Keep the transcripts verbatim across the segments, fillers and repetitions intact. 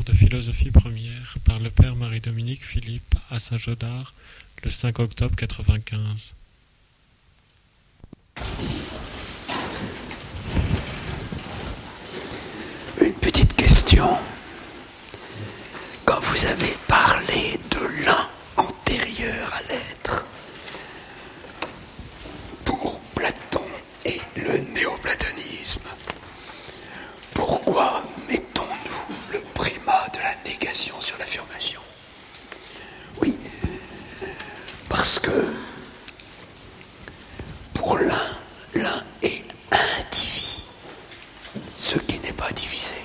de philosophie première par le père Marie-Dominique Philippe à Saint-Gaudard le cinq octobre quatre-vingt-quinze. Une petite question. Quand vous avez parlé de l'un antérieur à l'être, pour Platon et le néoplatonisme, pourquoi mettons-nous le primat de la négation sur l'affirmation? Oui, parce que pour l'un, l'un est indivis, ce qui n'est pas divisé.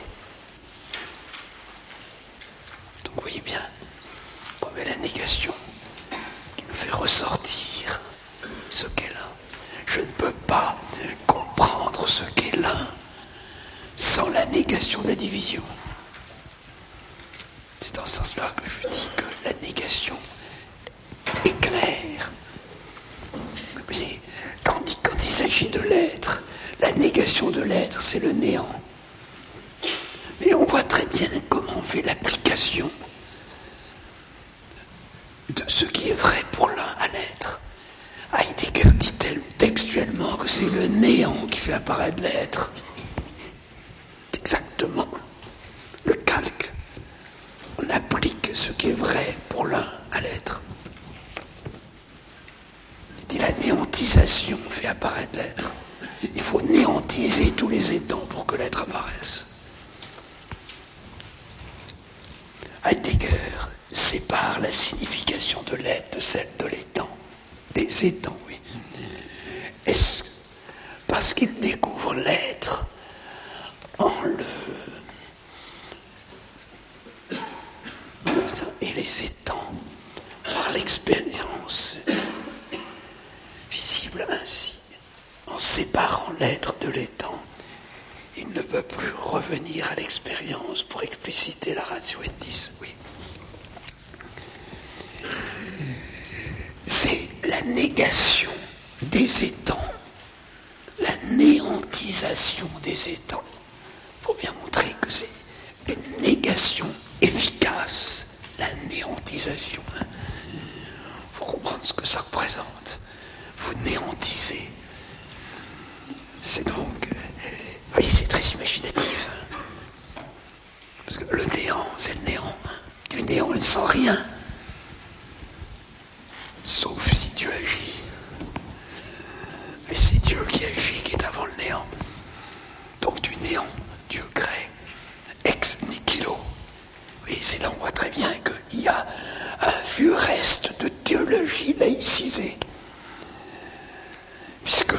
Donc vous voyez bien, on met la négation qui nous fait ressortir ce qu'est l'un. Je ne peux pas comprendre ce qu'est l'un sans la négation de la division. C'est dans ce sens-là que je dis que la négation est claire. Mais tandis que quand il s'agit de l'être, la négation de l'être, c'est le néant. Mais on voit très bien comment on fait l'application de ce qui est vrai pour l'un à l'être. Heidegger dit textuellement que c'est le néant qui fait apparaître l'être. Exactement le calque. On applique ce qui est vrai pour l'un à l'être. Il dit la néantisation fait apparaître l'être. Il faut néantiser tous les étangs pour que l'être apparaisse. Heidegger sépare la signification de l'être de celle de l'étang. Des étangs, oui. Est-ce parce qu'il découvre l'être en le... et les étangs par l'expérience visible ainsi. En séparant l'être de l'étang, il ne peut plus revenir à l'expérience pour expliciter la ratio endis, oui. C'est la négation des étangs, la néantisation des étangs, pour bien montrer que c'est une négation efficace, la néantisation. Il faut comprendre ce que ça représente. Vous néantisez. C'est donc... Oui, c'est très imaginatif. Hein. Parce que le néant, c'est le néant. Hein. Du néant, il ne sent rien. Sauf si Dieu agit. Mais c'est Dieu qui agit, qui est avant le néant. Donc du néant, Dieu crée. Ex nihilo. Oui, c'est là on voit très bien qu'il y a un vieux reste de théologie laïcisée. Puisque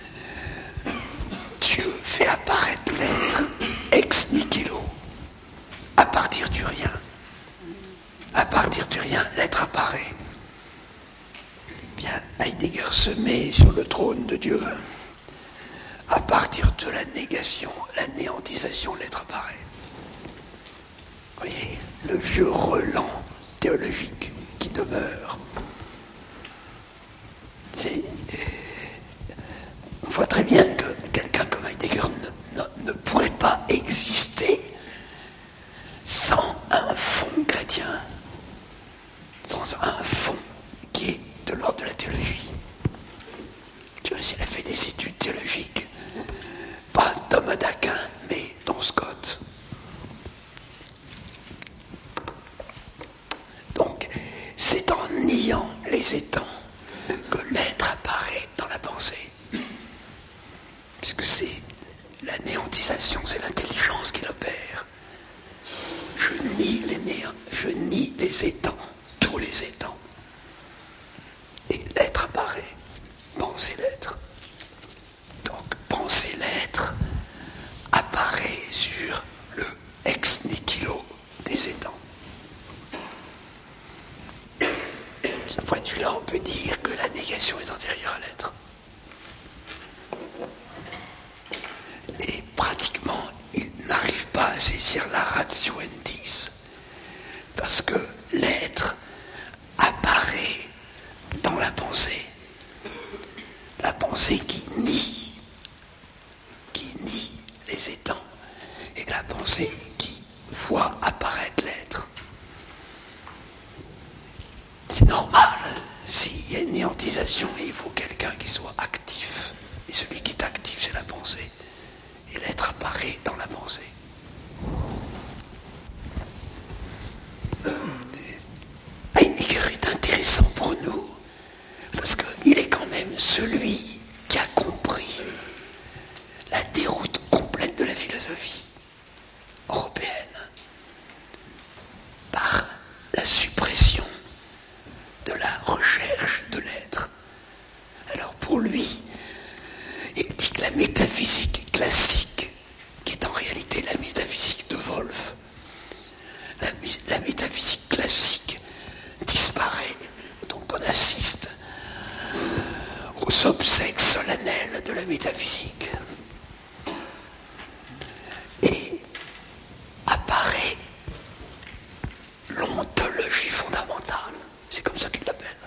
Dieu fait apparaître l'être ex nihilo, à partir du rien. À partir du rien, l'être apparaît. Bien, Heidegger se met sur le trône de Dieu. À partir de la négation, la néantisation, l'être apparaît. Vous voyez, le vieux relent théologique qui demeure. C'est... On voit très bien que quelqu'un comme Heidegger ne, ne, ne pourrait pas exister sans un fond chrétien, sans un fond qui est de l'ordre de la théologie. Tu vois, il a fait des études théologiques, pas Thomas d'Aquin, mais Don Scott. Donc, c'est en niant les étangs que l'être apparaît dans la pensée. Puisque c'est la néantisation, c'est l'intelligence qui l'opère. Je nie les néants, je nie les étangs, tous les étangs. Et l'être apparaît. Penser l'être. Donc, penser l'être apparaît sur le ex nihilo des étangs. De ce point de vue-là, on peut dire que la négation est antérieure à l'être. Et pratiquement, il n'arrive pas à saisir la ratio endis, parce que l'être apparaît dans la pensée. La pensée qui nie, qui nie les étangs, et la pensée qui voit apparaître et apparaît l'ontologie fondamentale. C'est comme ça qu'il l'appelle.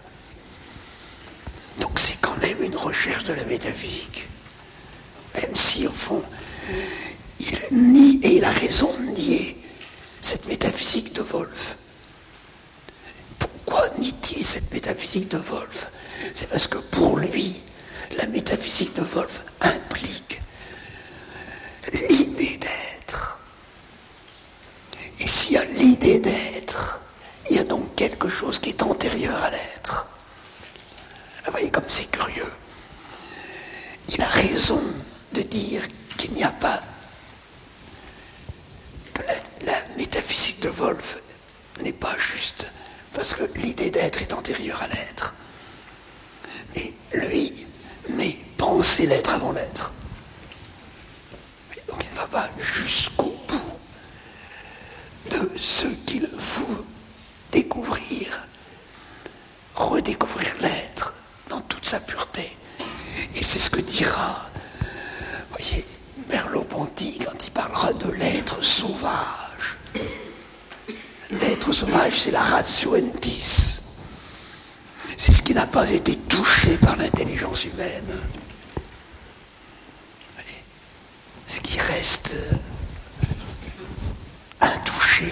Donc c'est quand même une recherche de la métaphysique. Même si, au fond, il nie, et il a raison de nier, cette métaphysique de Wolff. Pourquoi nie-t-il cette métaphysique de Wolff? C'est parce que pour lui, la métaphysique de Wolff implique l'idée d'être. Et s'il y a l'idée d'être, il y a donc quelque chose qui est antérieur à l'être. Vous voyez comme c'est curieux. Il a raison de dire qu'il n'y a pas, que la, la métaphysique de Wolff n'est pas juste, parce que l'idée d'être est antérieure à l'être. Et lui, mais penser l'être avant l'être. Donc il ne va pas jusqu'au bout de ce qu'il veut découvrir, redécouvrir l'être dans toute sa pureté. Et c'est ce que dira, vous voyez, Merleau-Ponty quand il parlera de l'être sauvage. L'être sauvage, c'est la ratio entis. C'est ce qui n'a pas été touché par l'intelligence humaine. Ce qui reste intouché.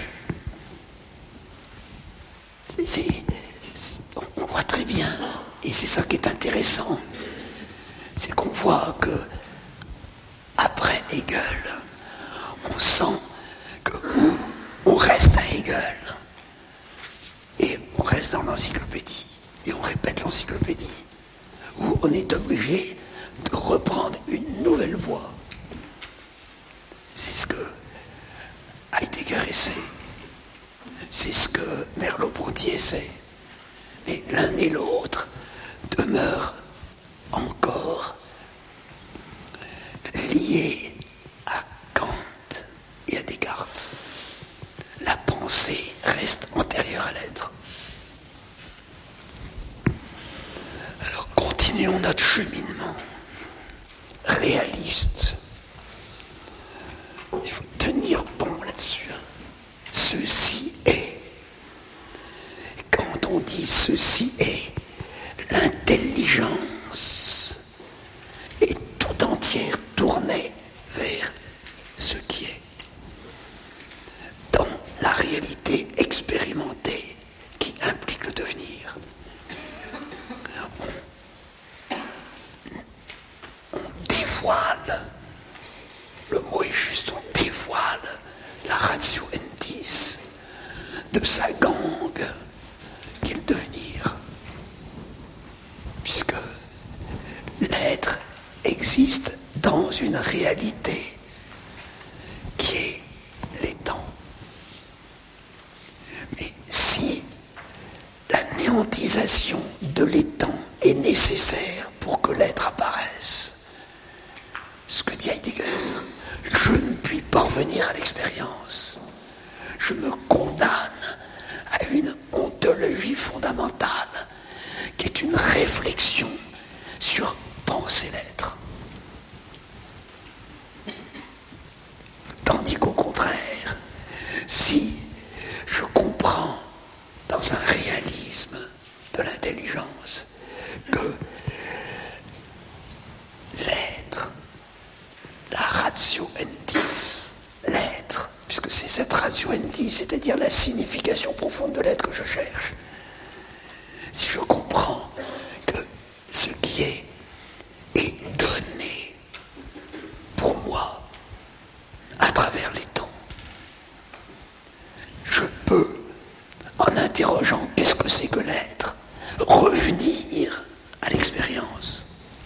C'est, c'est, c'est, on voit très bien, et c'est ça qui est intéressant, c'est qu'on voit que après Hegel, on sent que où on reste à Hegel, et on reste dans l'encyclopédie, et on répète l'encyclopédie, où on est obligé de reprendre une nouvelle voie. C'est ce que Heidegger essaie, c'est ce que Merleau-Ponty essaie, mais l'un et l'autre demeurent encore liés à Kant et à Descartes. La pensée reste antérieure à l'être. Alors continuons notre cheminement réaliste. Il faut tenir bon là-dessus. Ceci est. Quand on dit ceci est, l'intelligence est tout entière tournée vers ce qui est. Dans la réalité expérimentée qui implique le devenir. On, on dévoile, le mot est juste, on dévoile la ratio entis de sa gangue qui est le devenir. Puisque l'être existe dans une réalité qui est les temps. Mais si la néantisation de l'étang est nécessaire pour que l'être apparaisse, ce que dit Heidegger, je ne puis parvenir à l'expérience. Je me condamne à une ontologie fondamentale qui est une réflexion sur penser l'être. Tandis qu'au contraire, si je comprends dans un réalisme de l'intelligence que l'être, la ratio entis, l'être, puisque c'est cette ratio entis, c'est-à-dire la signification profonde de l'être que je cherche, si je comprends que ce qui est est donné pour moi à travers les temps, je peux, en interrogeant qu'est-ce que c'est que l'être, revenir à l'expérience.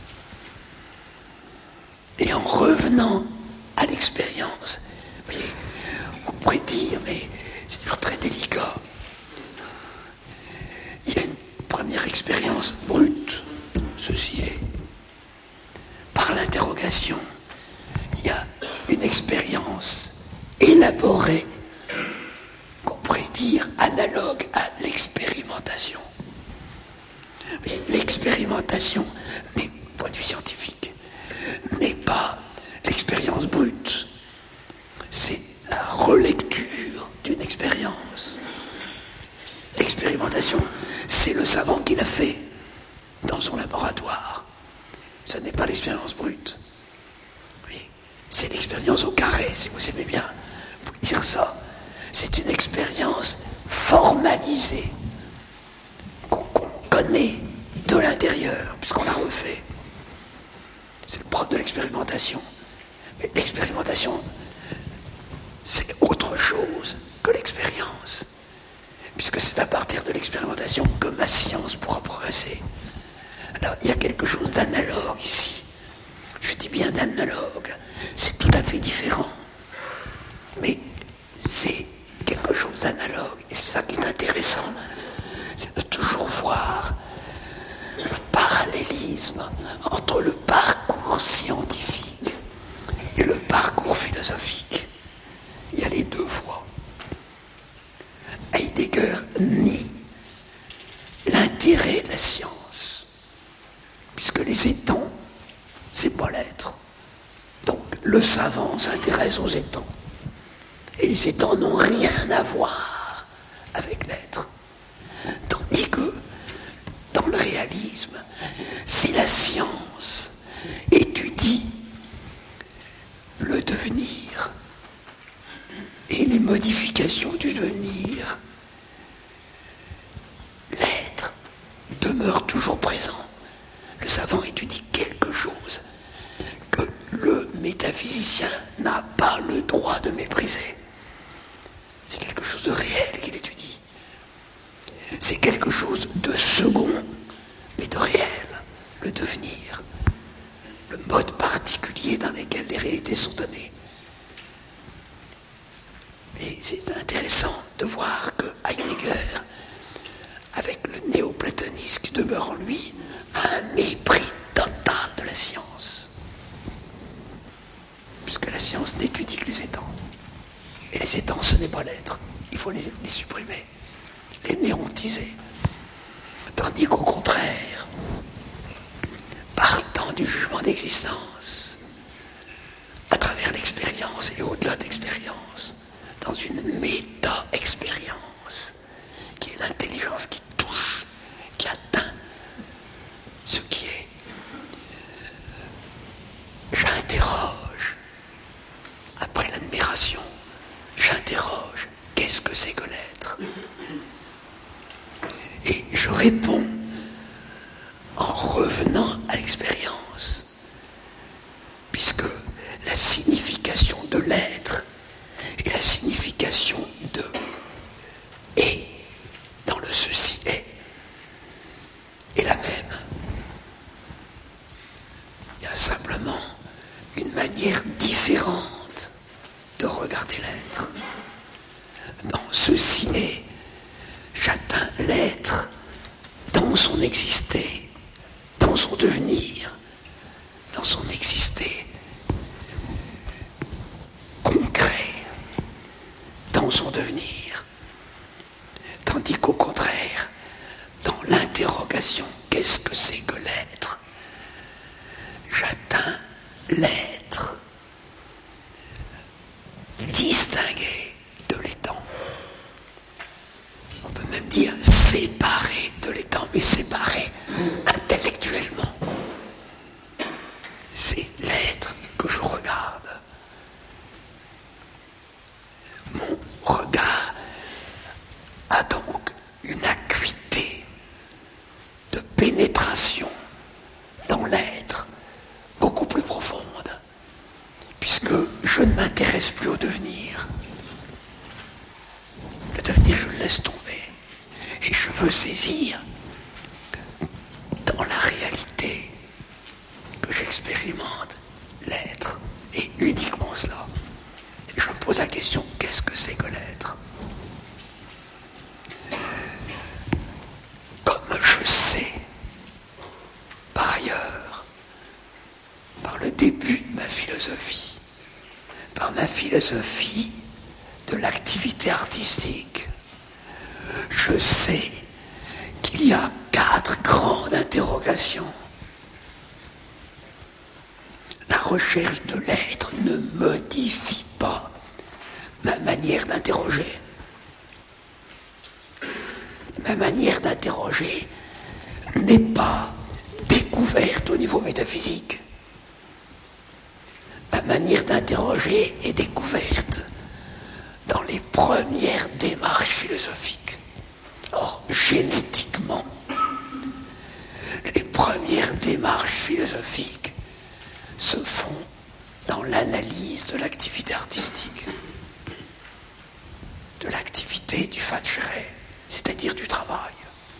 Et en revenant à l'expérience, vous voyez, on pourrait dire, mais c'est toujours très délicat. Il y a une première expérience brute, ceci est. Par l'interrogation, il y a une expérience élaborée, qu'on pourrait dire analogue à l'expérimentation. Mais l'expérimentation, n'est, point de vue scientifique, n'est pas l'expérience brute. relecture d'une expérience. L'expérimentation, c'est le savant qui l'a fait dans son laboratoire. Ce n'est pas l'expérience brute. Oui, c'est l'expérience au carré, si vous aimez bien dire ça. C'est une expérience formalisée qu'on connaît de l'intérieur, puisqu'on l'a refait. C'est le propre de l'expérimentation. Mais l'expérimentation, c'est autre chose que l'expérience, puisque c'est à partir de l'expérimentation que ma science pourra progresser. Alors, il y a quelque chose d'analogue ici. Je dis bien d'analogue. C'est tout à fait différent. Mais c'est quelque chose d'analogue. Et c'est ça qui est intéressant. C'est de toujours voir le parallélisme entre le parcours scientifique et le parcours philosophique. Il y a les deux voies. Heidegger nie l'intérêt de la science, puisque les étangs, c'est pas l'être. Donc le savant s'intéresse aux étangs. Et les étangs n'ont rien à voir avec l'être. Tandis que, dans le réalisme, si la science étudie le devenir et les modifications du devenir, l'être demeure toujours présent. Le savant étudie quelque chose que le métaphysicien n'a pas le droit de mépriser. C'est quelque chose de réel qu'il étudie. C'est quelque chose de second, mais de réel, le devenir, le mode particulier dans lequel les réalités sont données. Et c'est intéressant de voir que Heidegger, avec le néoplatonisme qui demeure en lui, a un mépris total de la science. Puisque la science n'étudie que les étangs. Et les étangs, ce n'est pas l'être. Il faut les, les supprimer, les néontiser. Tandis qu'au contraire, partant du jugement d'existence, à travers l'expérience et au-delà de l'expérience, dans une méta-expérience, qui est l'intelligence qui touche, qui atteint ce qui est. J'interroge, après l'admiration, j'interroge, qu'est-ce que c'est que l'être ? Et je réponds en revenant à l'expérience, puisque la signification de l'être et la signification de « et » dans le « ceci est » est la même. Il y a simplement une manière différente de regarder l'être. Dans « ceci est », j'atteins l'être dans son exister, dans son devenir, dans son exister concret, dans son devenir. Tandis qu'au contraire, dans l'interrogation, qu'est-ce que c'est que l'être ? J'atteins l'être distingué de l'étang. On peut même dire séparé de l'étang, mais séparé intellectuellement. C'est l'être que je regarde. Mon regard a donc une acuité de pénétration dans l'être beaucoup plus profonde, puisque je ne m'intéresse plus au devenir. Le devenir, je le laisse tomber. Et je veux saisir dans la réalité que j'expérimente l'être. Et uniquement cela. Et je me pose la question, qu'est-ce que c'est que l'être ? Comme je sais, par ailleurs, par le début de ma philosophie, par ma philosophie de l'activité artistique, je sais qu'il y a quatre grandes interrogations. La recherche de l'être ne modifie pas ma manière manière d'interroger. Ma manière d'interroger n'est pas découverte au niveau métaphysique. Ma manière d'interroger est découverte dans les premières démarches philosophiques. Or, génétiquement, les premières démarches philosophiques se font dans l'analyse de l'activité artistique, de l'activité du Facere, c'est-à-dire du travail.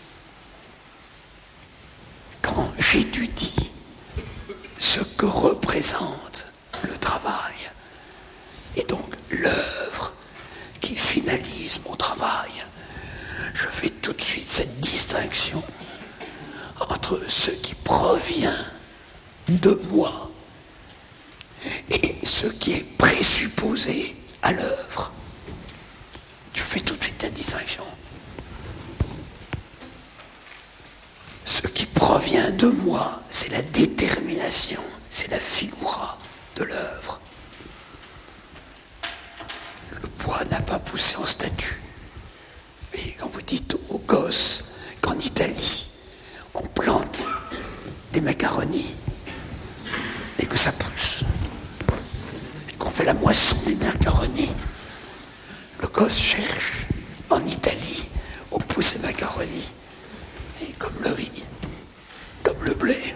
Quand j'étudie ce que représente le travail, et donc l'œuvre qui finalise mon travail, je fais tout de suite cette distinction entre ce qui provient de moi et ce qui est présupposé à l'œuvre. Je fais tout de suite cette distinction. Ce qui provient de moi, c'est la détermination, c'est la figura de l'œuvre. Le bois n'a pas poussé en statue. Et quand vous dites aux gosses qu'en Italie, on plante des macaronis et que ça pousse, et qu'on fait la moisson des macaronis, le gosse cherche en Italie où poussent les macaronis, et comme le riz, comme le blé.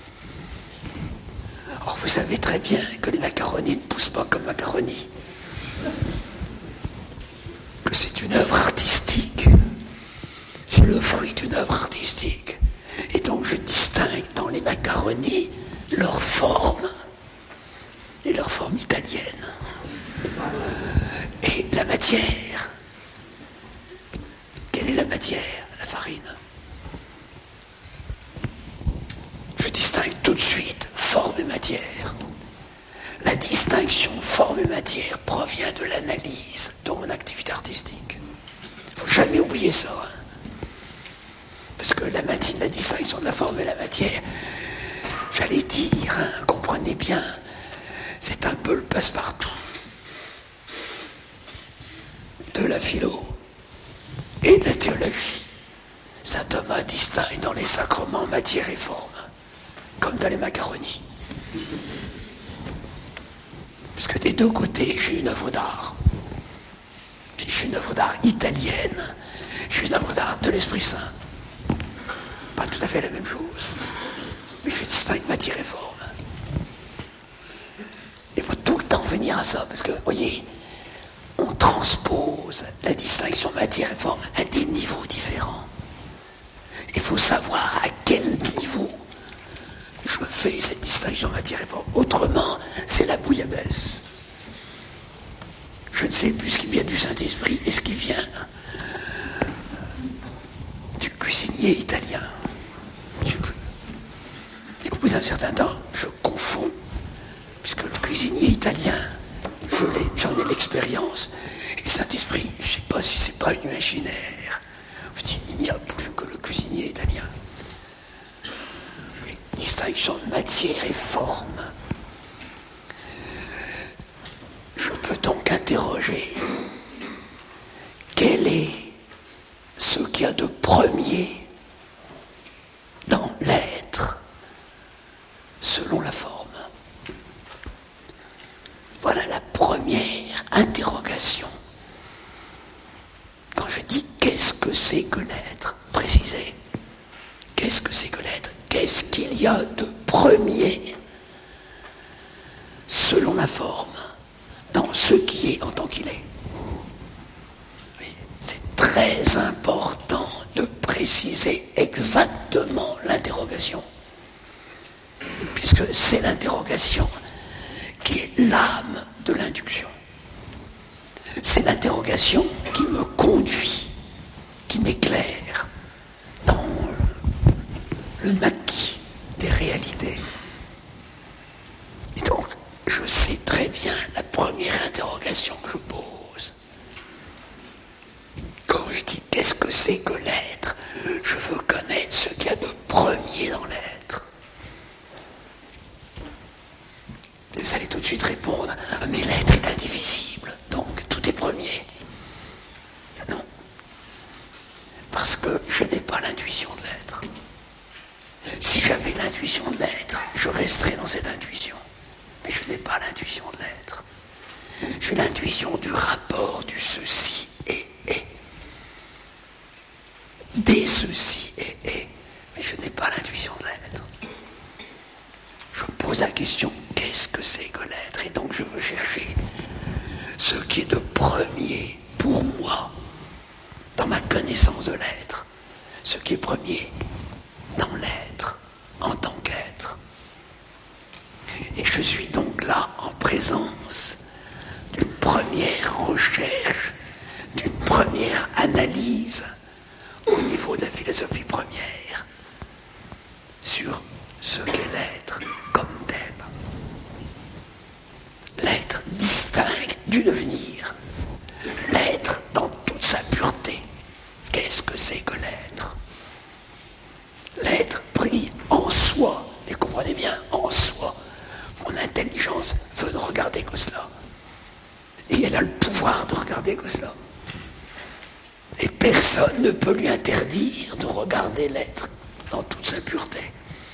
Or, vous savez très bien que les macaronis ne poussent pas comme macaronis, que c'est une œuvre artistique, c'est le fruit d'une œuvre artistique. Et donc je distingue dans les macaronis leur forme et leur forme italienne. Et la matière. Quelle est la matière? La farine. Je distingue tout de suite forme et matière. La distinction forme et matière provient de l'analyse de mon activité artistique. Il ne faut jamais oublier ça. Hein. Parce que la, matière, la distinction de la forme et la matière, j'allais dire, hein, comprenez bien, c'est un peu le passe-partout de la philo et de la théologie. Saint Thomas distingue dans les sacrements matière et forme, comme dans les macaronis. Parce que des deux côtés, j'ai une œuvre d'art. J'ai une œuvre d'art italienne, j'ai une œuvre d'art de l'Esprit Saint. Pas tout à fait la même chose, mais je distingue matière et forme. Il faut tout le temps venir à ça, parce que, vous voyez, on transpose la distinction matière et forme à des niveaux différents. Il faut savoir à quel niveau je fais cette distinction matière et forme. Autrement, c'est la bouillabaisse. Je ne sais plus ce qui vient du Saint-Esprit et ce qui vient du cuisinier italien. Et au bout d'un certain temps, je confonds, puisque le cuisinier italien, je l'ai, j'en ai l'expérience, et le Saint-Esprit, je ne sais pas si c'est pas imaginaire. Je dis, il n'y a plus que le cuisinier italien. Mais distinction de matière et forme. Je peux donc interroger quel est ce qu'il y a de premier dans l'être selon la forme. Voilà la première interrogation. Quand je dis qu'est-ce que c'est que l'être, précisez. Qu'est-ce que c'est que l'être? Qu'est-ce qu'il y a de premier selon la forme dans ce qui est en tant qu'il est? Oui, c'est très important de préciser exactement l'interrogation, puisque c'est l'interrogation qui est l'âme de l'induction. C'est l'interrogation qui me conduit, qui m'éclaire dans le maquis des réalités. Et donc, je sais très bien la première interrogation que je pose. Quand je dis qu'est-ce que c'est que l'être, je veux connaître ce qu'il y a de premier dans l'être. Et vous allez tout de suite répondre, ah, mais l'être est indivisible, donc tout est premier. l'intuition du rapport du ceci et est. Des ceci et est. Mais je n'ai pas l'intuition de l'être. Je me pose la question, qu'est-ce que c'est que l'être? Et donc je veux chercher ce qui est de premier pour moi dans ma connaissance de l'être. Ce qui est premier dans l'être en tant qu'être. Et je suis donc là en présence d'une première recherche, d'une première analyse au niveau de la philosophie première sur ce qu'est l'être comme tel. L'être distinct du devenir. L'être dans toute sa pureté. Qu'est-ce que c'est que l'être? L'être pris en soi. Et comprenez bien, en soi. Mon intelligence veut ne regarder que cela. Et elle a le pouvoir de regarder que cela. Et personne ne peut lui interdire de regarder l'être dans toute sa pureté.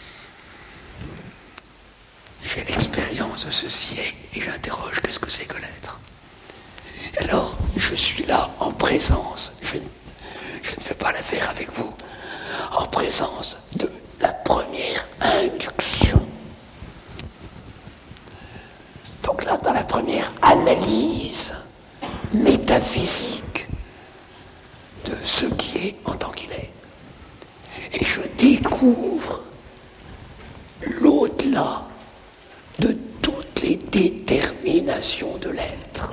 J'ai l'expérience de ceci et j'interroge qu'est-ce que c'est que l'être. Alors, je suis là en présence, je, je ne fais pas l'affaire avec vous, en présence de la première induction. Donc là, dans la première analyse métaphysique de ce qui est en tant qu'il est. Et je découvre l'au-delà de toutes les déterminations de l'être.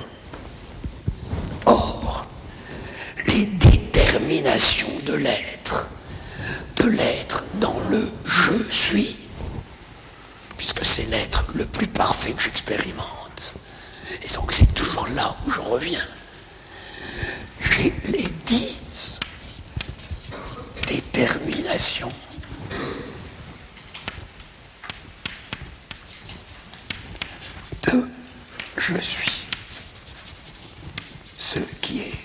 Or, les déterminations de l'être, de l'être dans le je suis, puisque c'est l'être le plus parfait que j'expérimente, et donc c'est toujours là où je reviens. J'ai les dix déterminations de je suis ce qui est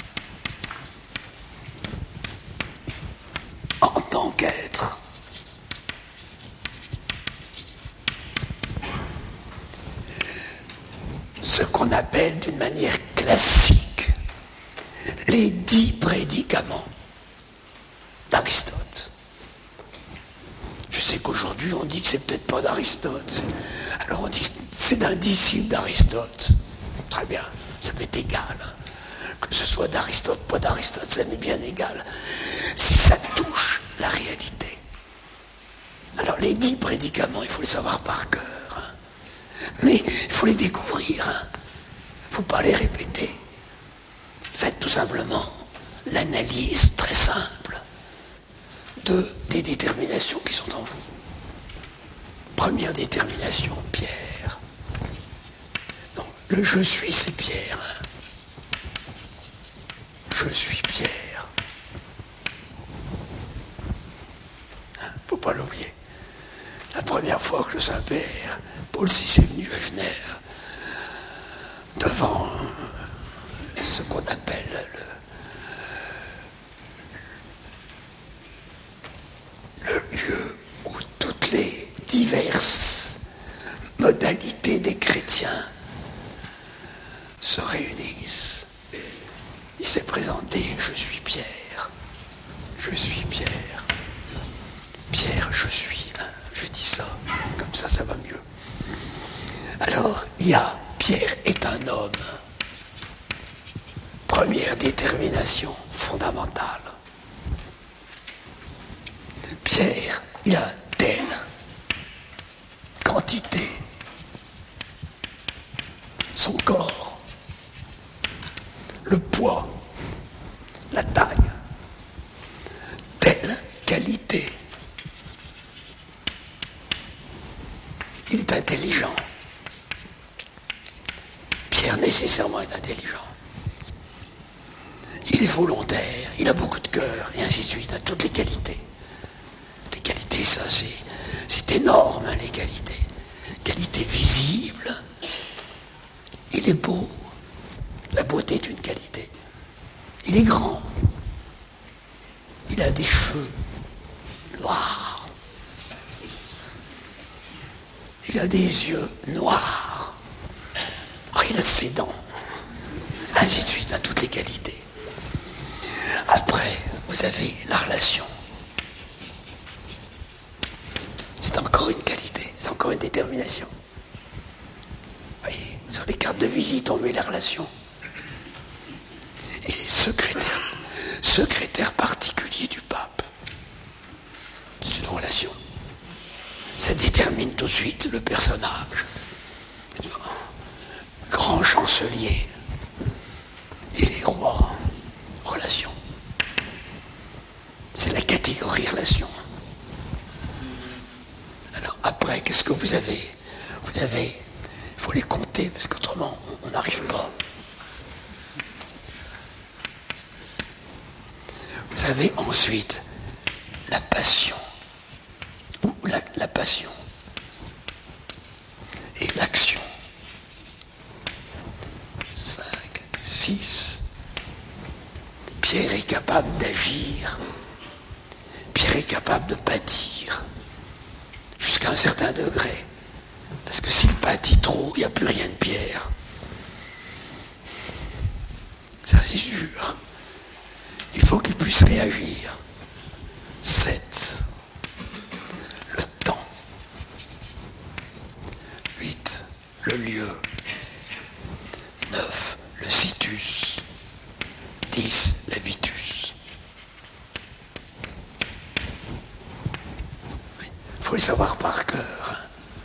en tant qu'être. Ce qu'on appelle d'une manière classique les dix prédicaments d'Aristote. Je sais qu'aujourd'hui on dit que c'est peut-être pas d'Aristote. Alors on dit que c'est d'un disciple d'Aristote. Très bien, ça m'est égal. Que ce soit d'Aristote, pas d'Aristote, ça m'est bien égal. Si ça touche la réalité. Alors les dix prédicaments, il faut les savoir par cœur. Hein. Mais il faut les découvrir. Hein. Il ne faut pas les répéter. Faites tout simplement l'analyse très simple de, des déterminations qui sont en vous. Première détermination, Pierre. Donc, le je suis, c'est Pierre. Hein. Je suis Pierre. Hein, faut pas l'oublier. La première fois que le Saint-Père, Paul six est venu à Genève, devant ce qu'on appelle le, le lieu où toutes les diverses modalités des chrétiens se réunissent. Il s'est présenté, je suis Pierre, je suis Pierre, Pierre, je suis, hein, je dis ça, comme ça, ça va mieux. Alors, il y a, Pierre est un homme. Première détermination fondamentale. Pierre, il a telle quantité. Son corps, le poids, la taille, telle qualité. Il est intelligent. Pierre nécessairement est intelligent. Il est volontaire, il a beaucoup de cœur, et ainsi de suite, il a toutes les qualités. Les qualités, ça, c'est, c'est énorme, hein, les qualités. Qualité visible, il est beau. La beauté est une qualité. Il est grand. Il a des cheveux noirs. Il a des yeux noirs. Oh, il a ses dents. ainsi de suite, à toutes les qualités. Après, vous avez la relation. C'est encore une qualité, c'est encore une détermination. Vous voyez, sur les cartes de visite, on met les relations. Et les secrétaires, secrétaire particulier du pape. C'est une relation. Ça détermine tout de suite le personnage. Grand chancelier. Et les rois. Relation. C'est la catégorie relation. Alors après, qu'est-ce que vous avez? Vous avez, il faut les compter parce qu'autrement on n'arrive pas. Vous avez ensuite la passion, ou la, la passion, et l'action. Cinq, six. Pierre est capable d'agir. Pierre est capable de pâtir. Jusqu'à un certain degré. Parce que s'il pâtit trop, il n'y a plus rien de Pierre. Ça c'est sûr. Il faut qu'il puisse réagir. sept. Le temps. huit. Le lieu. neuf. Le situs. dix. L'habitus. Il faut les savoir par cœur.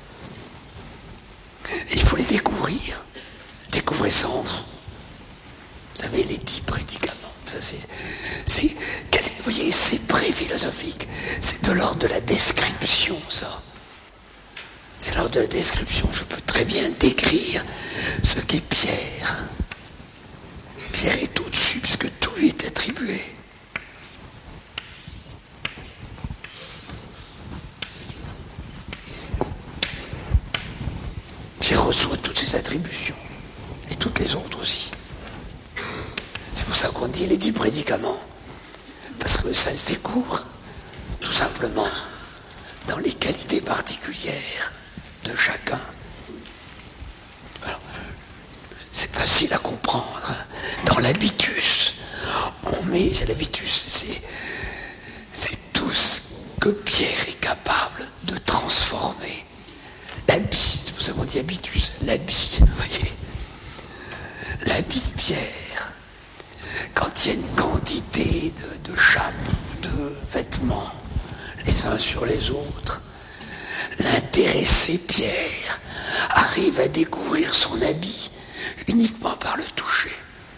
Et il faut les découvrir. Découvrez ça en vous. Vous savez, les dix prédicaments. Ça, c'est, c'est, vous voyez, c'est pré-philosophique. C'est de l'ordre de la description, ça. C'est de l'ordre de la description. Je peux très bien décrire ce qu'est Pierre. Pierre est au-dessus, puisque tout lui est attribué. Pierre reçoit toutes ses attributions. Et toutes les autres aussi. C'est pour ça qu'on dit les dix prédicaments. Parce que ça se découvre tout simplement dans les qualités particulières de chacun. Alors, c'est facile à comprendre. Dans l'habitus, on met, l'habitus, c'est, c'est tout ce que Pierre est capable de transformer. L'habit, c'est pour ça qu'on dit habitus, l'habit, vous voyez. L'habit de Pierre, quand il y a une quantité de, de chapes, de vêtements, les uns sur les autres, l'intéressé Pierre arrive à découvrir son habit uniquement par le toucher.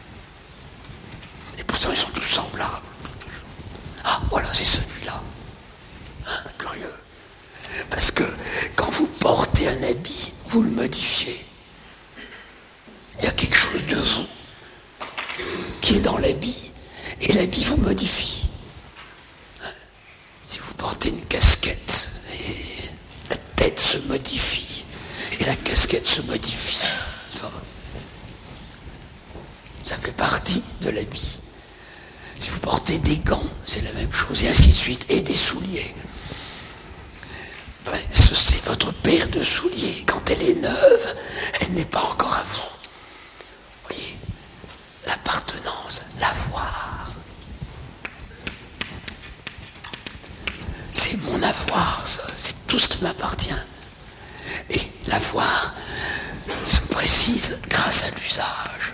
Et pourtant ils sont tous semblables. Ah, voilà, c'est celui-là. Hein, curieux. Parce que quand vous portez un habit, vous le modifiez. Il y a quelque chose de vous qui est dans l'habit, et l'habit vous modifie. Si vous portez une casquette, la tête se modifie, et la casquette se modifie. Ça fait partie de l'habit. Si vous portez des gants, c'est la même chose, et ainsi de suite, et des souliers. Ben, c'est votre paire de souliers. Quand elle est neuve, elle n'est pas encore à vous. Vous voyez, l'appartenance, l'avoir. C'est mon avoir, ça. C'est tout ce qui m'appartient. Et l'avoir se précise grâce à l'usage.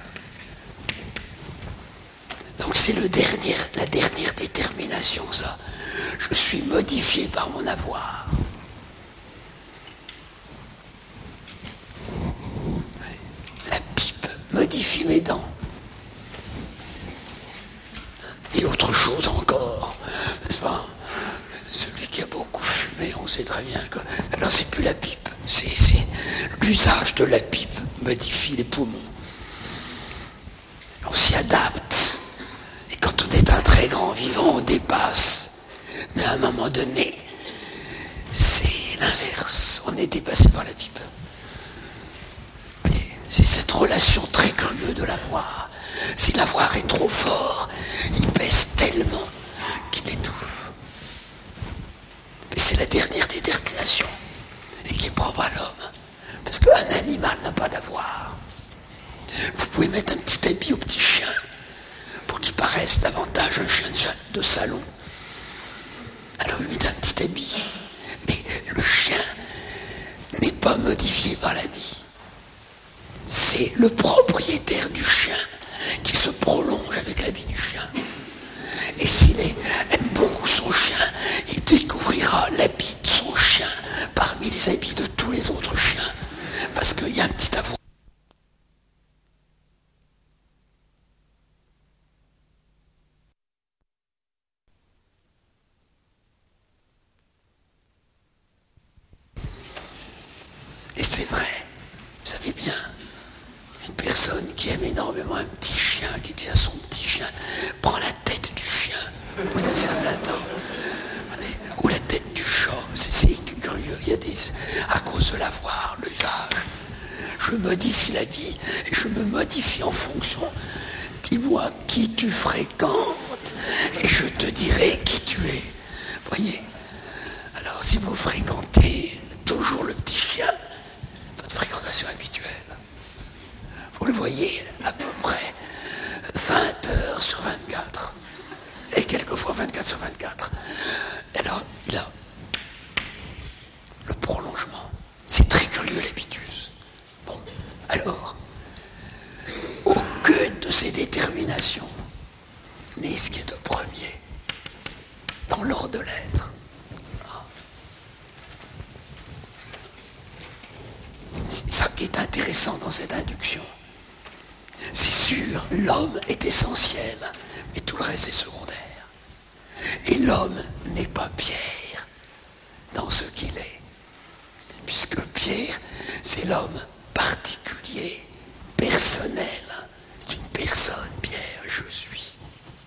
Donc c'est le dernier, la dernière détermination, ça. Je suis modifié par mon avoir. La pipe modifie mes dents. Et autre chose encore, n'est-ce pas? Celui qui a beaucoup fumé, on sait très bien que... Alors c'est plus la pipe, c'est, c'est l'usage de la pipe modifie les poumons. On s'y adapte. Et quand on est un très grand vivant, on dépasse. Mais à un moment donné, c'est l'inverse. On est dépassé par la pipe. Et c'est cette relation très crue de l'avoir. Si l'avoir est trop fort, il pèse tellement qu'il étouffe. Et c'est la dernière détermination, et qui est propre à l'homme. Parce qu'un animal n'a pas d'avoir. Vous pouvez mettre un petit habit au petit petit chien qui devient son petit chien, prend la tête du chien au bout d'un certain temps, ou la tête du chat. C'est curieux. Il y a des, à cause de l'avoir, l'usage, je modifie la vie et je me modifie en fonction. Dis-moi qui tu fréquentes et je te dirai qui tu es. Voyez. Alors si vous fréquentez toujours le petit chien, votre fréquentation habituelle, vous le voyez à peu près vingt heures sur vingt-quatre, et quelquefois vingt-quatre sur vingt-quatre. Alors il a le prolongement. C'est très curieux l'habitus. Bon, alors, aucune de ces déterminations n'est ce qui est de premier dans l'ordre de l'être. C'est ça qui est intéressant dans cette induction. C'est sûr, l'homme est essentiel, mais tout le reste est secondaire. Et l'homme n'est pas Pierre dans ce qu'il est. Puisque Pierre, c'est l'homme particulier, personnel. C'est une personne, Pierre, je suis.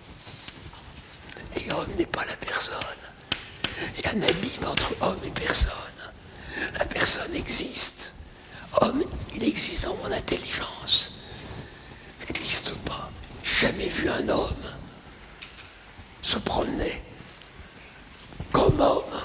Et homme n'est pas la personne. Il y a un abîme entre homme et personne. La personne existe. Homme, il existe dans mon intelligence. Il n'existe pas. J'ai jamais vu un homme se promener comme homme.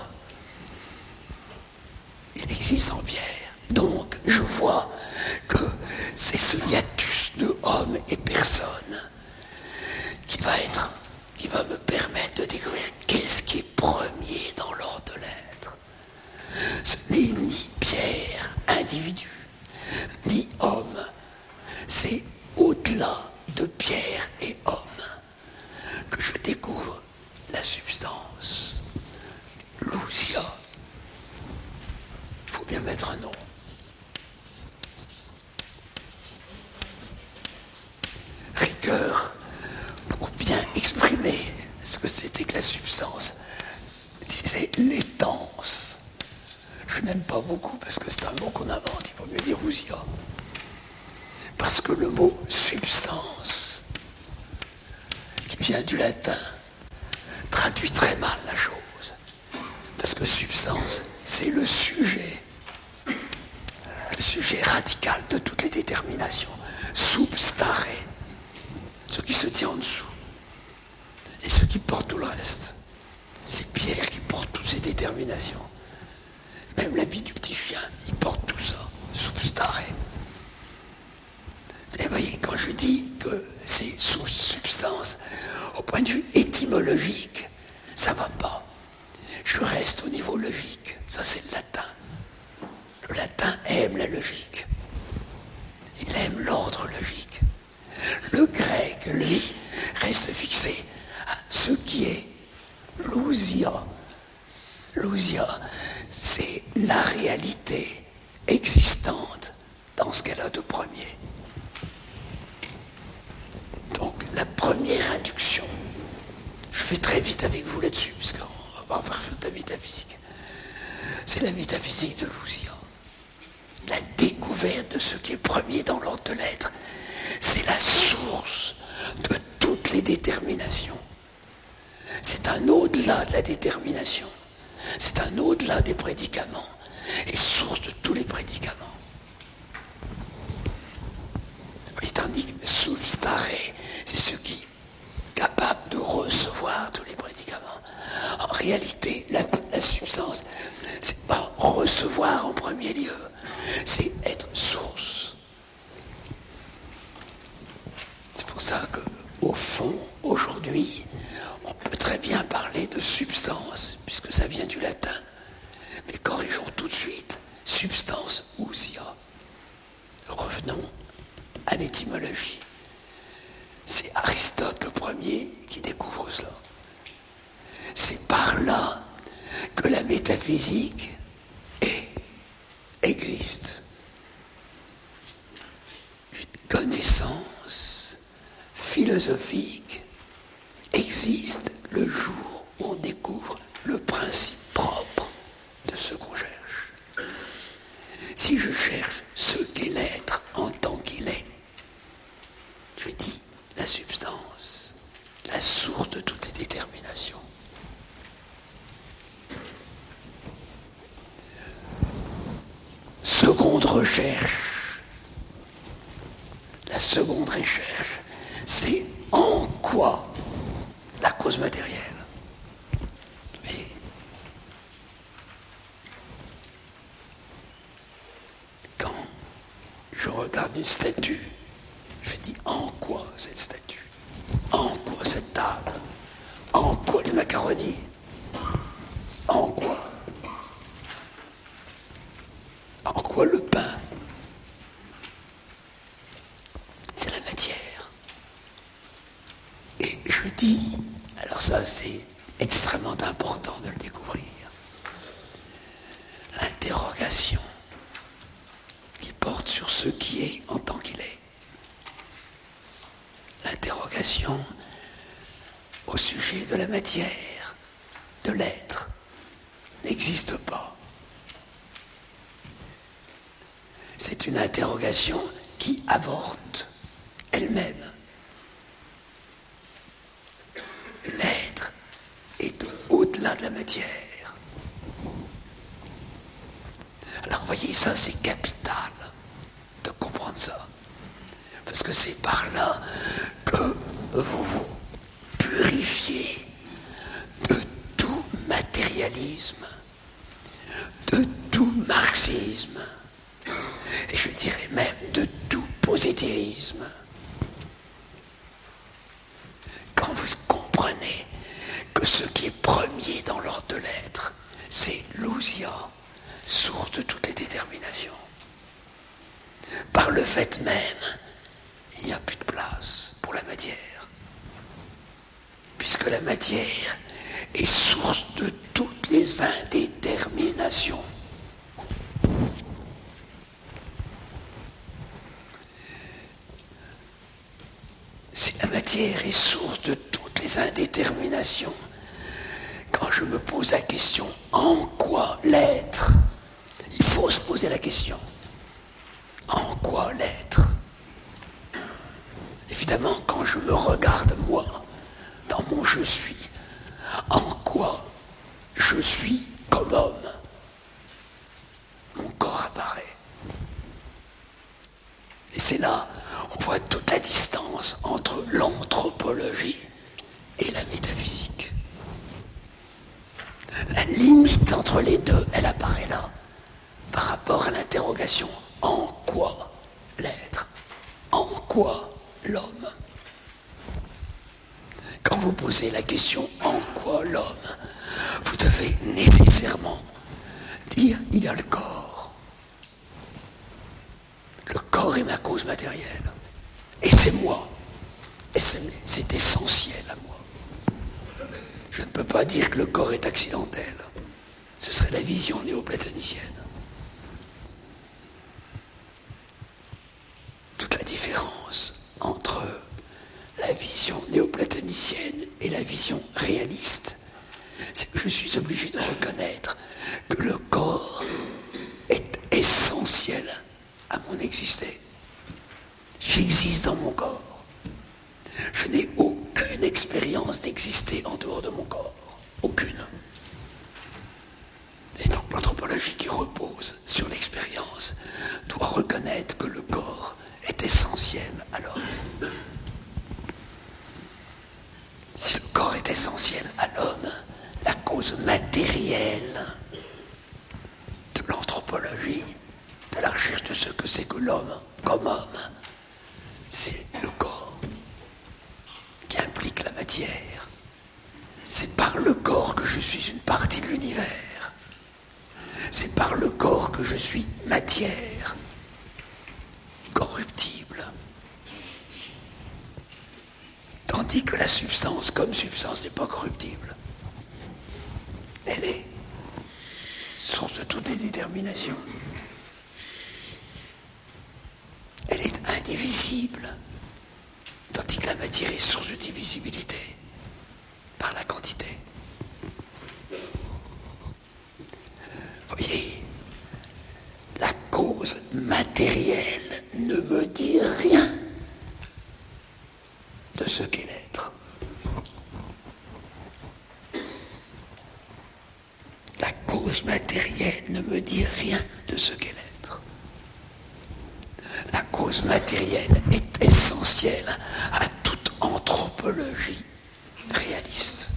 Il existe en Pierre. Donc, je vois que c'est ce hiatus de homme et personne qui va être, qui va me permettre de découvrir qu'est-ce qui est premier dans l'ordre de l'être. Ce n'est ni Pierre, individu, ni homme. C'est au-delà de Pierre et homme que je découvre la substance, l'ousia. Il faut bien mettre un nom. Rigueur, pour bien exprimer ce que c'était que la substance, disait l'étance. Je n'aime pas beaucoup parce que c'est un mot qu'on invente, il vaut mieux dire ousia. Parce que le mot substance, qui vient du latin, traduit très mal la chose. Parce que substance, c'est le sujet. Le sujet radical de toutes les déterminations. Substare, ce qui se tient en dessous. Et ce qui porte tout le reste. C'est Pierre qui porte toutes ces déterminations. Même l'habit du petit chien, il porte tout ça. Substare. Et voyez, quand je dis que c'est sous substance, au point de vue étymologique, ça va pas. Je reste au niveau logique. Ça, c'est le latin. Le latin aime la logique. Il aime l'ordre logique. Le grec, lui, reste fixé à ce qui est l'ousia. L'ousia, c'est la réalité existante dans ce qu'elle a de premier. Donc, la première induction, je vais très vite avec vous là-dessus, puisqu'on va pas faire de la métaphysique. C'est la métaphysique de l'ousia. La découverte de ce qui est premier dans l'ordre de l'être. C'est la source de toutes les déterminations. C'est un au-delà de la détermination. C'est un au-delà des prédicaments. Et source de tous les prédicaments. Et tandis que substare, c'est ce qui est capable de recevoir tous les prédicaments. En réalité, la, la substance, c'est pas recevoir en premier lieu, c'est être source. C'est pour ça que, au fond, aujourd'hui, on peut très bien parler de substance, puisque ça vient du latin. Mais corrigeons tout de suite, substance ousia. Revenons à l'étymologie. C'est Aristote le premier qui découvre cela. C'est par là que la métaphysique est, existe. Une connaissance philosophique existe le jour où on découvre le principe propre de ce qu'on cherche. Si je cherche ce qu'est l'être en tant qu'il est, je dis recherche, c'est en quoi la cause matérielle. Et quand je regarde une statue, je dis en quoi cette statue? En quoi cette table? En quoi le macaroni? En quoi? En quoi le pain? C'est la matière. Et je dis, alors ça c'est extrêmement important de le découvrir, l'interrogation qui porte sur ce qui est en tant qu'il est. L'interrogation au sujet de la matière, de l'être, n'existe pas. C'est une interrogation qui avorte elle-même. L'être est au-delà de la matière. Alors vous voyez, ça c'est capital de comprendre ça. Parce que c'est par là que vous vous purifiez de tout matérialisme, de tout marxisme, et je dirais même de tout positivisme. Quand vous comprenez que ce qui est premier dans l'ordre de l'être, c'est l'ousia, source de toutes les déterminations. Par le fait même, il n'y a plus de place pour la matière. Puisque la matière est source de toutes les indéterminations. Si la matière est source de toutes les indéterminations, quand je me pose la question en quoi l'être, il faut se poser la question en quoi l'être. Évidemment, quand je me regarde moi dans mon je suis, en quoi je suis comme homme, mon corps apparaît. Et c'est là, on voit toute la distance entre l'anthropologie et la métaphysique. La limite entre les deux, elle apparaît là, par rapport à l'interrogation en quoi l'être, en quoi l'homme. Quand vous posez la question en quoi l'homme, vous devez nécessairement dire il y a le corps. Le corps est ma cause matérielle. Et c'est moi. Et c'est, c'est essentiel à moi. Je ne peux pas dire que le corps est accidentel. Ce serait la vision néoplatonicienne. Toute la différence entre la vision néoplatonicienne et la vision réaliste, c'est que je suis obligé de reconnaître que le corps est essentiel à mon exister. J'existe dans mon corps. Je n'ai aucune expérience d'exister en dehors de mon corps. Aucune. Et donc l'anthropologie qui repose sur l'expérience doit reconnaître que le corps est essentiel à l'homme. Si le corps est essentiel à l'homme, la cause matérielle de l'anthropologie, de la recherche de ce que c'est que l'homme comme homme, c'est le corps qui implique la matière. C'est par le corps que je suis une partie de l'univers. C'est par le corps que je suis matière, corruptible. Tandis que la substance, comme substance, n'est pas corruptible. Elle est source de toutes les déterminations. Elle est indivisible. Tandis que la matière est source de divisibilité par la quantité. Vous voyez, la cause matérielle ne me dit rien de ce qu'est l'être. La cause matérielle ne me dit rien de ce qu'est l'être. La cause matérielle est essentielle essentiel à toute anthropologie réaliste.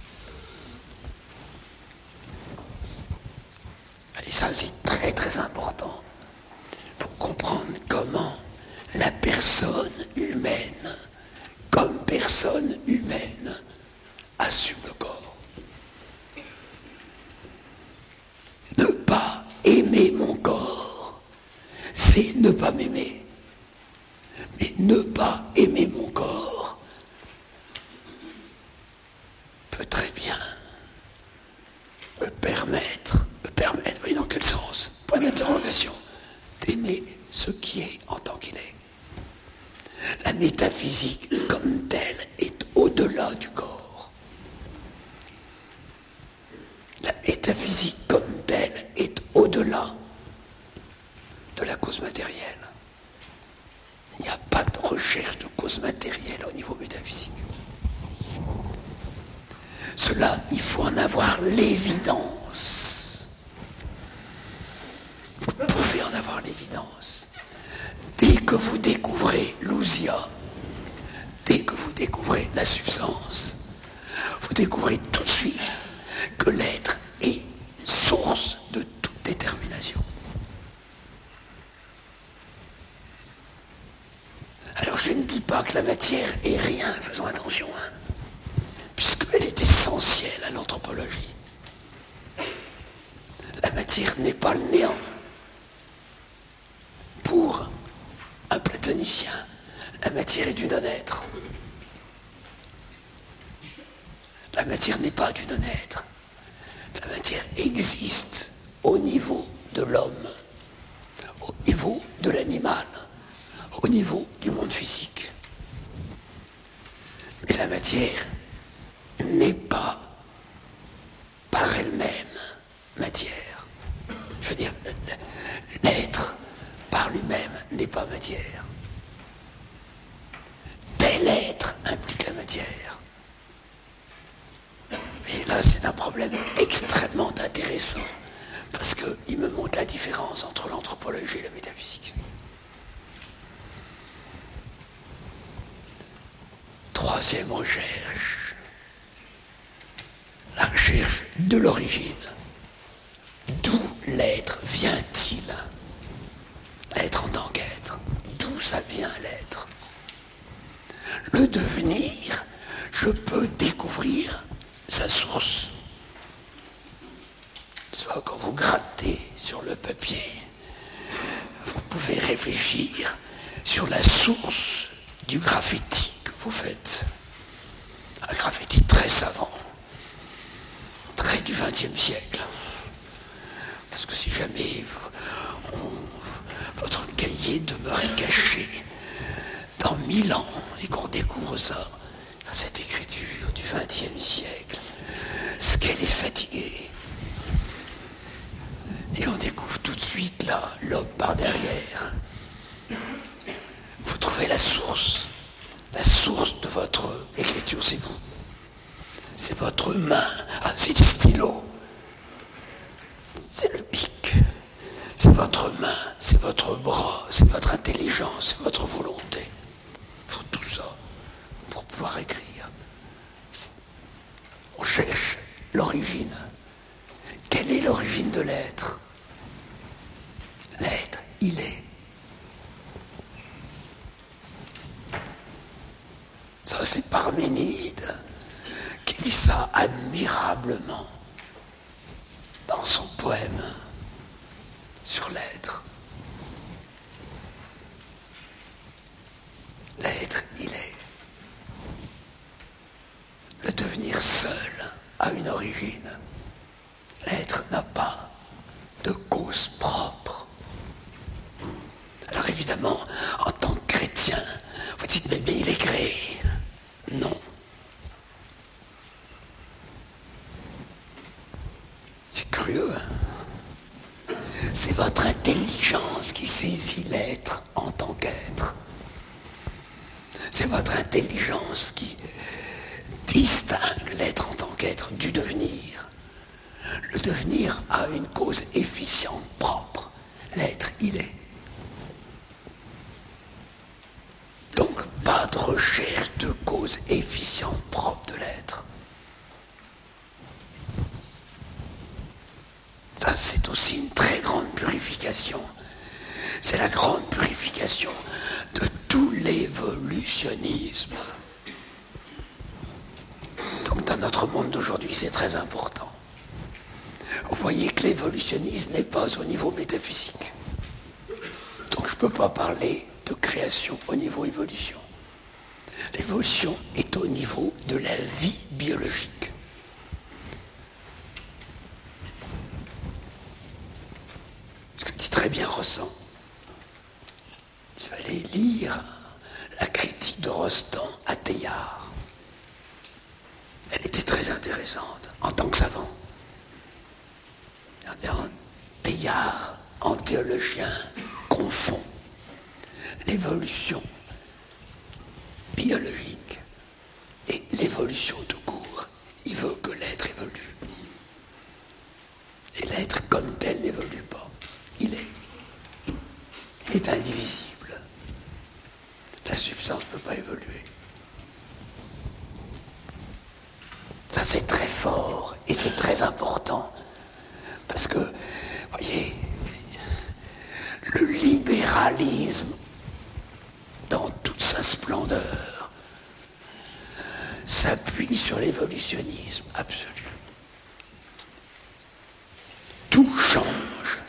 Et ça, c'est très très important pour comprendre comment la personne humaine, comme personne humaine, assume le corps. Ne pas aimer mon corps, c'est ne pas m'aimer. Mais ne pas aimer mon corps peut très bien me permettre, me permettre, voyez dans quel sens, point d'interrogation, d'aimer ce qui est en tant qu'il est. La métaphysique comme telle est au-delà du corps. La métaphysique comme telle est au-delà de la cause matérielle. Il n'y a pas de recherche de cause matérielle au niveau métaphysique. Cela, il faut en avoir l'évidence. Vous pouvez en avoir l'évidence. Dès que vous découvrez l'ousia, dès que vous découvrez la substance, vous découvrez tout de suite que l'être est source de toute détermination. Alors je ne dis pas que la matière est rien, faisons attention, hein, puisqu'elle est essentielle à l'anthropologie. La matière n'est pas le néant. Pour un platonicien, la matière est du non-être. La matière n'est pas du non-être. La matière existe au niveau de l'homme, au niveau de l'animal, au niveau du monde physique. Mais la matière n'est pas par elle-même matière. Je veux dire, l'être par lui-même n'est pas matière. Tel être implique la matière. Et là, c'est un problème extrêmement intéressant, parce qu'il me montre la différence entre l'anthropologie et la métaphysique. Troisième recherche, la recherche de l'origine. D'où l'être vient-il? L'être en tant qu'être. D'où ça vient l'être? Le devenir, je peux découvrir sa source. Soit quand vous grattez sur le papier, vous pouvez réfléchir sur la source du graffiti que vous faites. Un graffiti très savant, très du vingtième siècle. Parce que si jamais vous, on, votre cahier demeurait caché dans mille ans et qu'on découvre ça, dans cette écriture du vingtième siècle, ce qu'elle est fatiguée. Et on découvre tout de suite là, l'homme par derrière. Vous trouvez la source. La source de votre écriture, c'est vous. C'est votre main. Ah, c'est du stylo. C'est le bic. C'est votre main, c'est votre bras, c'est votre intelligence, c'est votre volonté. Il faut tout ça pour pouvoir écrire. On cherche l'origine. Quelle est l'origine de l'être? L'être, il est. Ça, c'est Parménide qui dit ça admirablement dans son poème sur l'être. L'être, il est. Le devenir seul a une origine. L'être n'a pas de cause propre. Alors évidemment, en tant que chrétien, vous dites, mais, mais il est créé. Non. C'est curieux, hein? C'est votre intelligence qui saisit l'être en tant qu'être. C'est votre intelligence qui distingue l'être en tant qu'être du devenir. Le devenir a une cause efficiente propre. L'être, il est. Donc, pas de recherche cause efficiente propre de l'être. Ça, c'est aussi une très grande purification. C'est la grande purification de tout l'évolutionnisme. Donc dans notre monde d'aujourd'hui, c'est très important. Vous voyez que l'évolutionnisme n'est pas au niveau métaphysique. Donc je ne peux pas parler de création au niveau évolution. L'évolution est au niveau de la vie biologique. Ce que dit très bien Rostand. Il fallait lire la critique de Rostand à Teilhard. Elle était très intéressante en tant que savant. Teilhard, en théologien, confond l'évolution biologique et l'évolution tout court. Il veut que l'être évolue. Et l'être comme tel n'évolue pas. Il est. Il est indivisible. La substance ne peut pas évoluer. Ça, c'est très fort et c'est très important. Parce que, vous voyez, le libéralisme, dans toute sa splendeur, s'appuie sur l'évolutionnisme absolu. Tout change.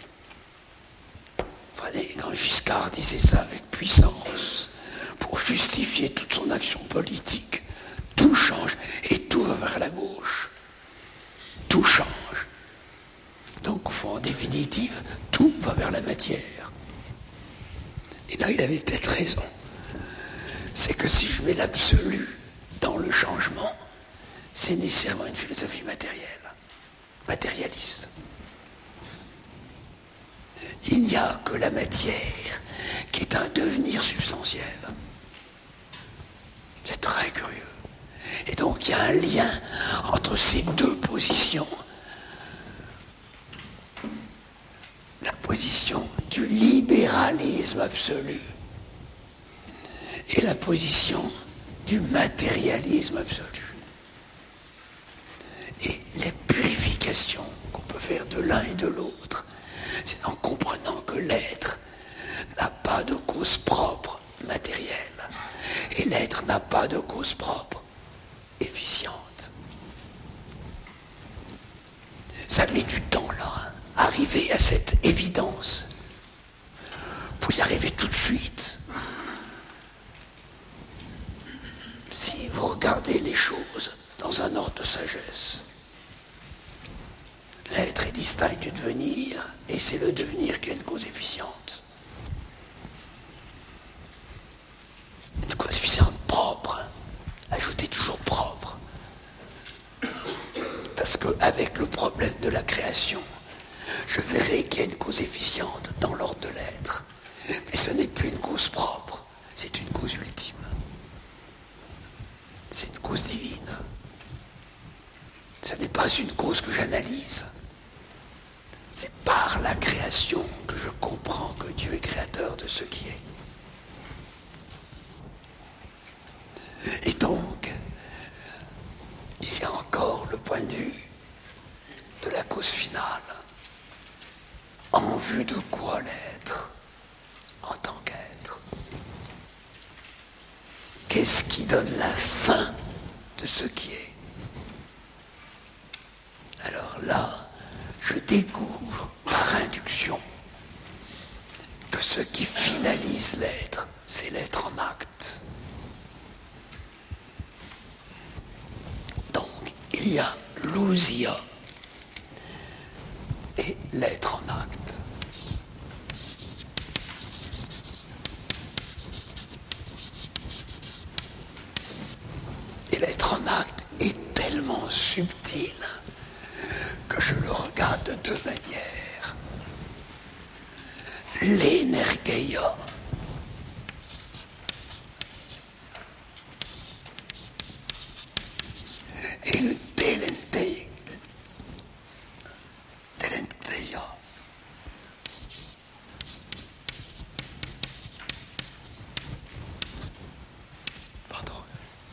Vous voyez, quand Giscard disait ça avec puissance, pour justifier toute son action politique, tout change et tout va vers la gauche. Tout change. Donc, en définitive, tout va vers la matière. Et là, il avait peut-être raison. C'est que si je mets l'absolu dans le changement, c'est nécessairement une philosophie matérielle, matérialiste. Il n'y a que la matière qui est un devenir substantiel. C'est très curieux. Et donc, il y a un lien entre ces deux positions. La position du libéralisme absolu et la position du matérialisme absolu. Et les purifications qu'on peut faire de l'un et de l'autre, c'est en comprenant que l'être n'a pas de cause propre matérielle et l'être n'a pas de cause propre efficiente. Ça met du temps là, hein. Arriver à cette évidence, pour y arriver tout de suite. Si vous regardez les choses dans un ordre de sagesse, l'être est distinct du devenir, et c'est le devenir qui a une cause efficiente. Une cause efficiente propre, ajoutez toujours propre. Parce qu'avec le problème de la création, je verrai qu'il y a une cause efficiente dans l'ordre de l'être. Mais ce n'est plus une cause propre, c'est une cause ultime. C'est une cause divine. Ce n'est pas une cause que j'analyse. C'est par la création que je comprends que Dieu est créateur de ce qui est. Et donc, il y a encore le point de vue de la cause finale. En vue de quoi l'être en tant qu'être? Qu'est-ce qui donne la fin de ce qui est? Alors là, je découvre par induction que ce qui finalise l'être, c'est l'être en acte. Donc, il y a l'ousia et l'être en acte. Et l'être en acte est tellement subtil que je le regarde de deux manières. L'énergeia et le telente, telenteia. Pardon.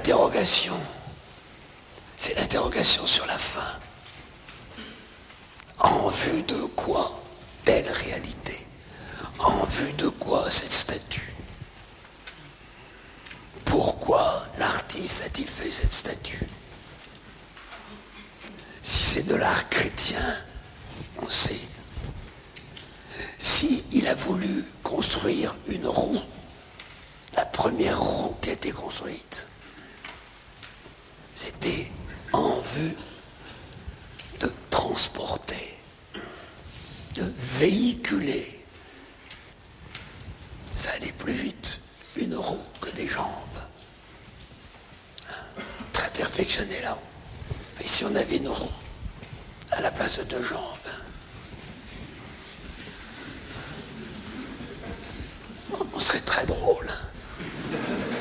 l'interrogation. C'est l'interrogation sur la fin. En vue de quoi telle réalité? En vue de quoi cette statue? Pourquoi l'artiste a-t-il fait cette statue? Si c'est de l'art chrétien, on sait. Si il a voulu construire une roue, la première roue qui a été construite, c'était en vue de transporter, de véhiculer. Ça allait plus vite, une roue, que des jambes. Hein, très perfectionné la roue. Et si on avait une roue à la place de deux jambes, hein, on serait très drôle. Hein.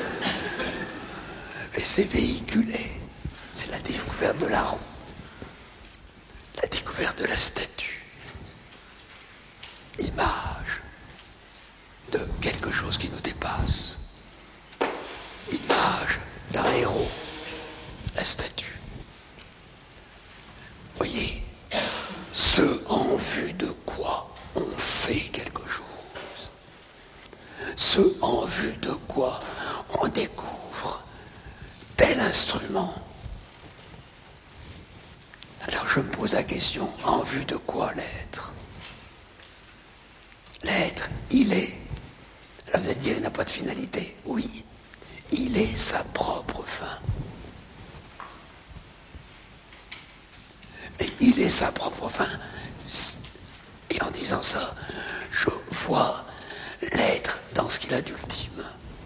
Mais c'est véhiculé. C'est la découverte de la roue. La découverte de la statue. Image de quelque chose qui nous dépasse. Image d'un héros. La statue. Voyez, ce en vue de quoi on fait quelque chose. Ce en vue de quoi on découvre tel instrument. Alors je me pose la question, en vue de quoi l'être? L'être, il est. Alors vous allez dire, il n'a pas de finalité. Oui, il est sa propre fin. Mais il est sa propre fin. Et en disant ça, je vois l'être dans ce qu'il a d'ultime.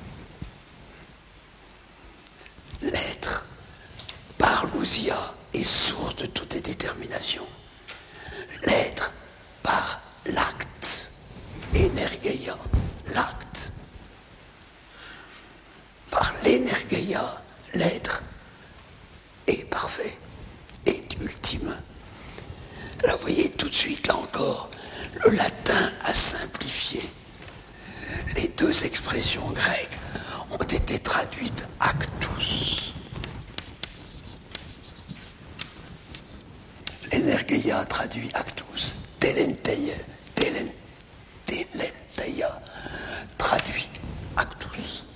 L'être, par l'ousia, est source de toutes les déterminations. L'être, par l'acte, énergeia, l'acte. Par l'énergeia, l'être est parfait, est ultime. Alors vous voyez tout de suite, là encore, le latin a simplifié. Les deux expressions grecques ont été traduites actus. L'énergeia traduit actus, telenteia, telen, telenteia traduit actus.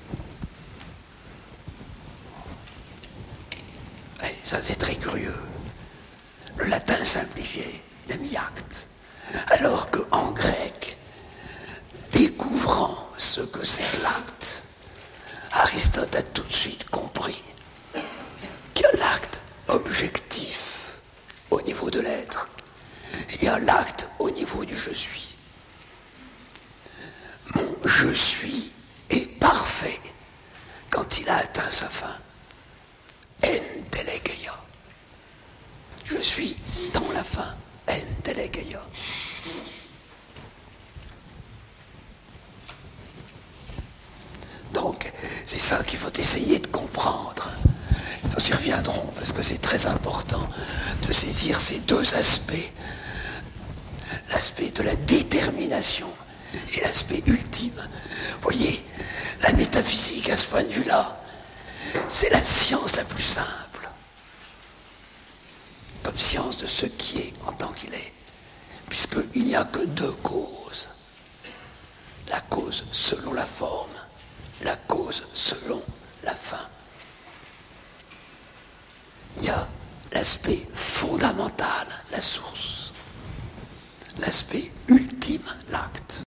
Et ça c'est très curieux. Le latin simplifié, il a mis acte. Alors qu'en grec, découvrant ce que c'est que l'acte, Aristote a tout de suite compris qu'il y a l'acte objectif au niveau de l'être, il y a l'acte au niveau du je suis. Mon je suis est parfait quand il a atteint sa fin. Entelegeia. Je suis dans la fin. Entelegeia. Donc, c'est ça qu'il faut essayer de comprendre. Nous y reviendrons parce que c'est très important de saisir ces deux aspects. L'aspect de la détermination et l'aspect ultime. Vous voyez, la métaphysique à ce point de vue-là, c'est la science la plus simple. Comme science de ce qui est en tant qu'il est. Puisqu'il n'y a que deux causes. La cause selon la forme, la cause selon la fin. Il y a l'aspect fondamental, la source. L'aspect ultime, l'acte.